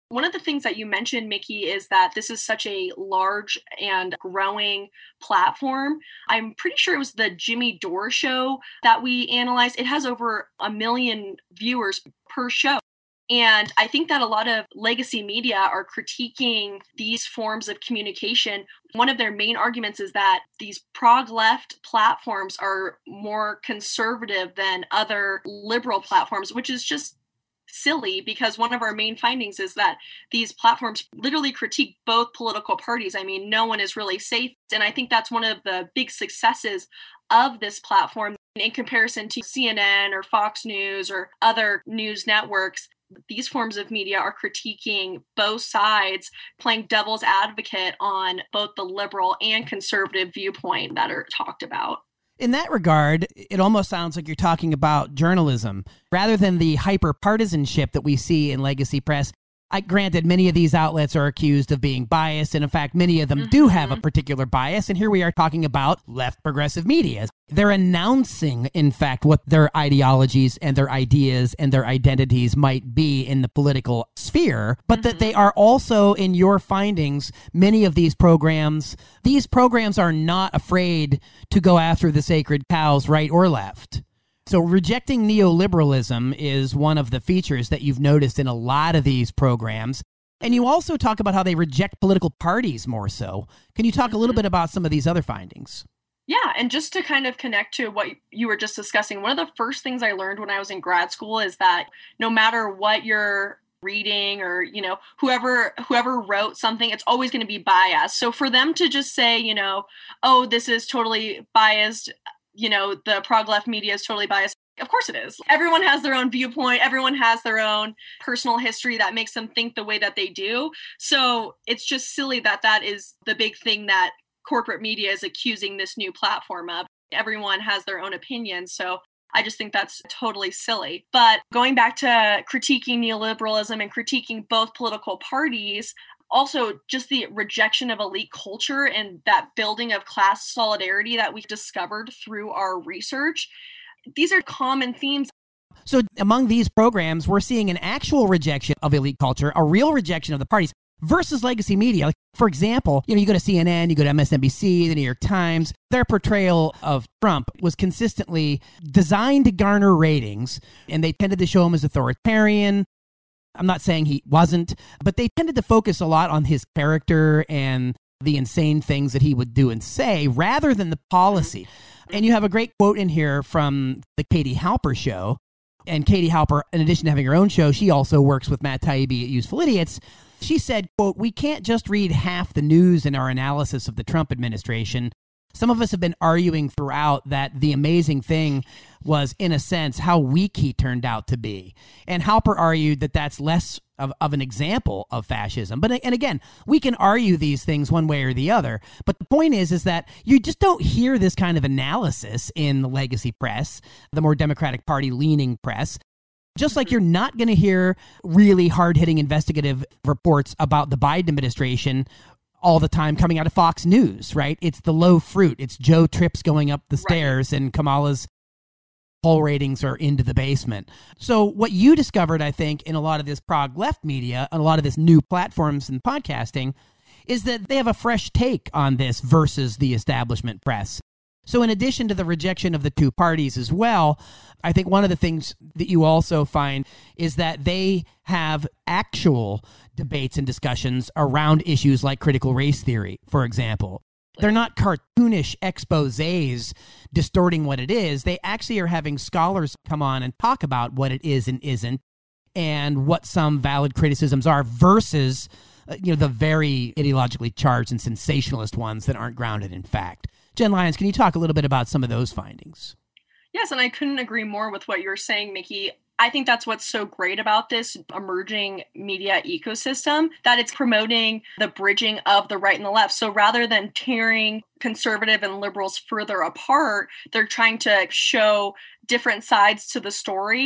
One of the things that you mentioned, Mickey, is that this is such a large and growing platform. I'm pretty sure it was the Jimmy Dore show that we analyzed. It has over a million viewers per show. And I think that a lot of legacy media are critiquing these forms of communication. One of their main arguments is that these prog left platforms are more conservative than other liberal platforms, which is just silly, because one of our main findings is that these platforms literally critique both political parties. I mean, no one is really safe. And I think that's one of the big successes of this platform in comparison to C N N or Fox News or other news networks. These forms of media are critiquing both sides, playing devil's advocate on both the liberal and conservative viewpoint that are talked about. In that regard, it almost sounds like you're talking about journalism rather than the hyper-partisanship that we see in legacy press. I granted, many of these outlets are accused of being biased, and in fact, many of them mm-hmm. do have a particular bias, and here we are talking about left progressive media. They're announcing, in fact, what their ideologies and their ideas and their identities might be in the political sphere, but mm-hmm. that they are also, in your findings, many of these programs, these programs are not afraid to go after the sacred cows, right or left. So rejecting neoliberalism is one of the features that you've noticed in a lot of these programs. And you also talk about how they reject political parties more so. Can you talk a little bit about some of these other findings? Yeah, and just to kind of connect to what you were just discussing, one of the first things I learned when I was in grad school is that no matter what you're reading or, you know, whoever whoever wrote something, it's always going to be biased. So for them to just say, you know, oh, this is totally biased, you know, the prog left media is totally biased. Of course it is. Everyone has their own viewpoint. Everyone has their own personal history that makes them think the way that they do. So it's just silly that that is the big thing that corporate media is accusing this new platform of. Everyone has their own opinion. So I just think that's totally silly. But going back to critiquing neoliberalism and critiquing both political parties, also just the rejection of elite culture and that building of class solidarity that we discovered through our research. These are common themes. So among these programs, we're seeing an actual rejection of elite culture, a real rejection of the parties versus legacy media. Like, for example, you know, you go to C N N, you go to M S N B C, the New York Times, their portrayal of Trump was consistently designed to garner ratings, and they tended to show him as authoritarian. I'm not saying he wasn't, but they tended to focus a lot on his character and the insane things that he would do and say rather than the policy. And you have a great quote in here from the Katie Halper show. And Katie Halper, in addition to having her own show, she also works with Matt Taibbi at Useful Idiots. She said, quote, "We can't just read half the news in our analysis of the Trump administration. Some of us have been arguing throughout that the amazing thing was, in a sense, how weak he turned out to be." And Halper argued that that's less of, of an example of fascism. But and again, we can argue these things one way or the other. But the point is, is that you just don't hear this kind of analysis in the legacy press, the more Democratic Party leaning press. Just like you're not going to hear really hard-hitting investigative reports about the Biden administration all the time coming out of Fox News, right? It's the low fruit. It's Joe Trips going up the stairs right. and Kamala's poll ratings are into the basement. So what you discovered, I think, in a lot of this prog left media and a lot of this new platforms and podcasting is that they have a fresh take on this versus the establishment press. So in addition to the rejection of the two parties as well, I think one of the things that you also find is that they have actual debates and discussions around issues like critical race theory, for example. They're not cartoonish exposés distorting what it is. They actually are having scholars come on and talk about what it is and isn't and what some valid criticisms are versus, you know, the very ideologically charged and sensationalist ones that aren't grounded in fact. Jen Lyons, can you talk a little bit about some of those findings? Yes, and I couldn't agree more with what you're saying, Mickey. I think that's what's so great about this emerging media ecosystem, that it's promoting the bridging of the right and the left. So rather than tearing conservative and liberals further apart, they're trying to show different sides to the story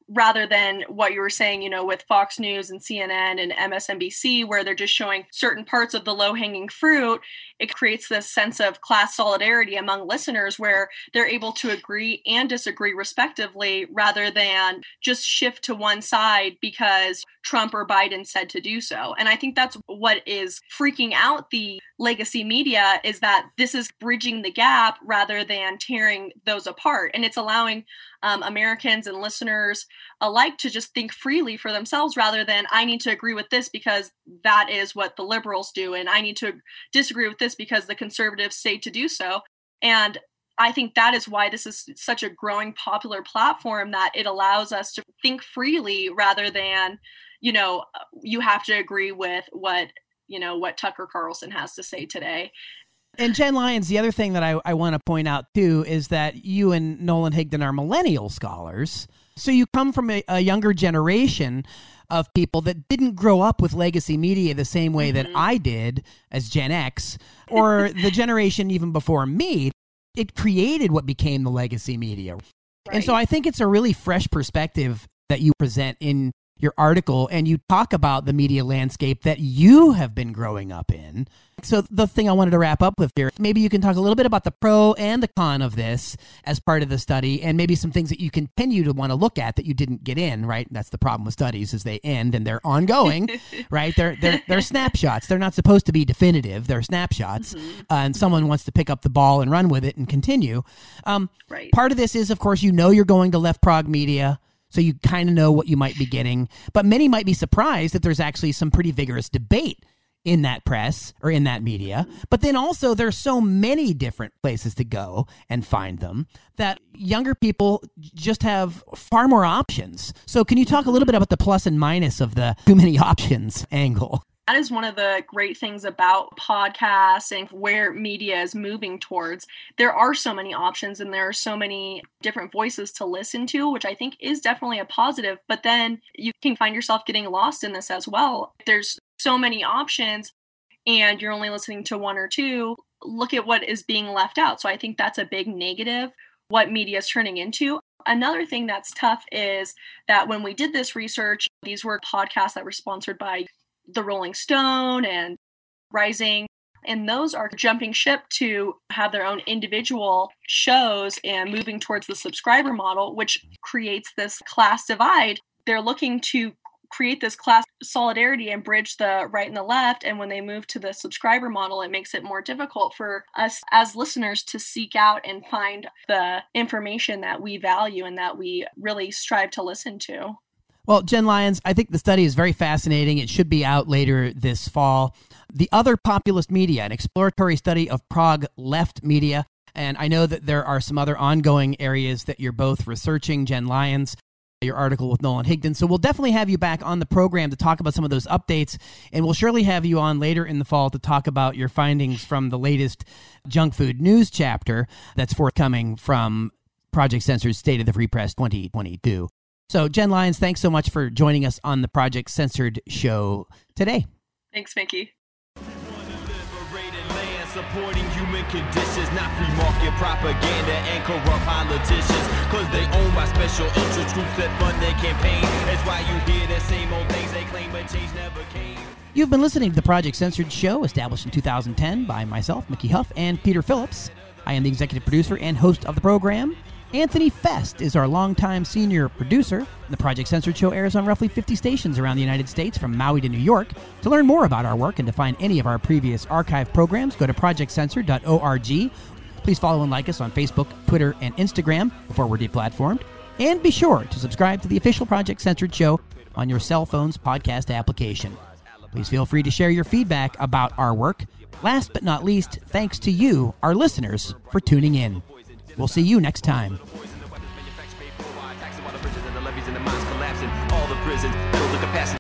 rather than what you were saying, you know, with Fox News and C N N and M S N B C, where they're just showing certain parts of the low-hanging fruit. It creates this sense of class solidarity among listeners where they're able to agree and disagree respectively, rather than just shift to one side because Trump or Biden said to do so. And I think that's what is freaking out the legacy media, is that this is bridging the gap rather than tearing those apart. And it's allowing um, Americans and listeners alike to just think freely for themselves, rather than I need to agree with this because that is what the liberals do, and I need to disagree with this because the conservatives say to do so. And I think that is why this is such a growing popular platform, that it allows us to think freely rather than, you know, you have to agree with what, you know, what Tucker Carlson has to say today. And Jen Lyons, the other thing that I, I want to point out too is that you and Nolan Higdon are millennial scholars. So you come from a, a younger generation of people that didn't grow up with legacy media the same way mm-hmm. that I did as Gen X, or the generation even before me. It created what became the legacy media. Right. And so I think it's a really fresh perspective that you present in your article, and you talk about the media landscape that you have been growing up in. So the thing I wanted to wrap up with here, maybe you can talk a little bit about the pro and the con of this as part of the study, and maybe some things that you continue to want to look at that you didn't get in, right? That's the problem with studies, is they end and they're ongoing, right? They're, they're, they're snapshots. They're not supposed to be definitive. They're snapshots, mm-hmm. uh, and someone wants to pick up the ball and run with it and continue. Um, right. Part of this is, of course, you know you're going to left prog media, so you kind of know what you might be getting. But many might be surprised that there's actually some pretty vigorous debate in that press or in that media. But then also there's so many different places to go and find them that younger people just have far more options. So can you talk a little bit about the plus and minus of the too many options angle? That is one of the great things about podcasts and where media is moving towards. There are so many options and there are so many different voices to listen to, which I think is definitely a positive. But then you can find yourself getting lost in this as well. There's so many options and you're only listening to one or two. Look at what is being left out. So I think that's a big negative, what media is turning into. Another thing that's tough is that when we did this research, these were podcasts that were sponsored by the Rolling Stone and Rising, and those are jumping ship to have their own individual shows and moving towards the subscriber model, which creates this class divide. They're looking to create this class solidarity and bridge the right and the left, and when they move to the subscriber model, it makes it more difficult for us as listeners to seek out and find the information that we value and that we really strive to listen to. Well, Jen Lyons, I think the study is very fascinating. It should be out later this fall. The Other Populist Media, an exploratory study of prog left media. And I know that there are some other ongoing areas that you're both researching, Jen Lyons, your article with Nolan Higdon. So we'll definitely have you back on the program to talk about some of those updates. And we'll surely have you on later in the fall to talk about your findings from the latest junk food news chapter that's forthcoming from Project Censored's State of the Free Press twenty twenty-two. So, Jen Lyons, thanks so much for joining us on the Project Censored show today. Thanks, Mickey. Supporting human conditions, not free market propaganda and corrupt politicians, cause they own by special interest groups that fund their campaign. That's why you hear the same old things they claim, but change never came. You've been listening to the Project Censored show, established in two thousand ten by myself, Mickey Huff, and Peter Phillips. I am the executive producer and host of the program. Anthony Fest is our longtime senior producer. The Project Censored show airs on roughly fifty stations around the United States, from Maui to New York. To learn more about our work and to find any of our previous archive programs, go to project censored dot org. Please follow and like us on Facebook, Twitter, and Instagram before we're deplatformed. And be sure to subscribe to the official Project Censored show on your cell phone's podcast application. Please feel free to share your feedback about our work. Last but not least, thanks to you, our listeners, for tuning in. We'll see you next time. All the prisons, build the capacity.